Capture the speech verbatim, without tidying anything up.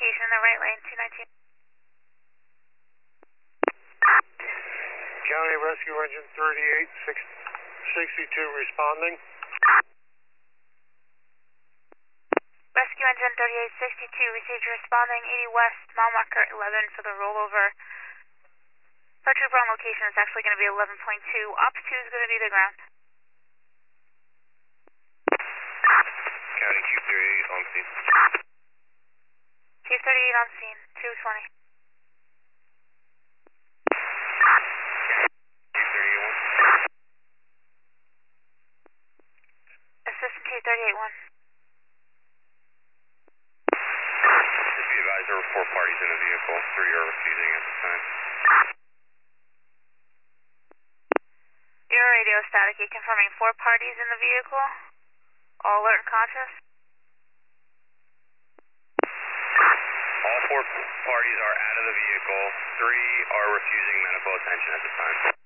location in the right lane, two nineteen. County Rescue Engine thirty-eight sixty-two responding. Rescue Engine thirty-eight sixty-two, received responding eighty West, mile marker eleven for the rollover. Our trooper on location is actually going to be eleven point two. Ops two is going to be the ground. County Q thirty-eight on scene. Q thirty-eight on scene, two twenty. Q thirty-eight one. Assistant Q thirty-eight one. Just be advised there were four parties in the vehicle. Three are refusing at this time. Your radio static, you confirming four parties in the vehicle? All alert and conscious? All four parties are out of the vehicle. Three are refusing medical attention at this time.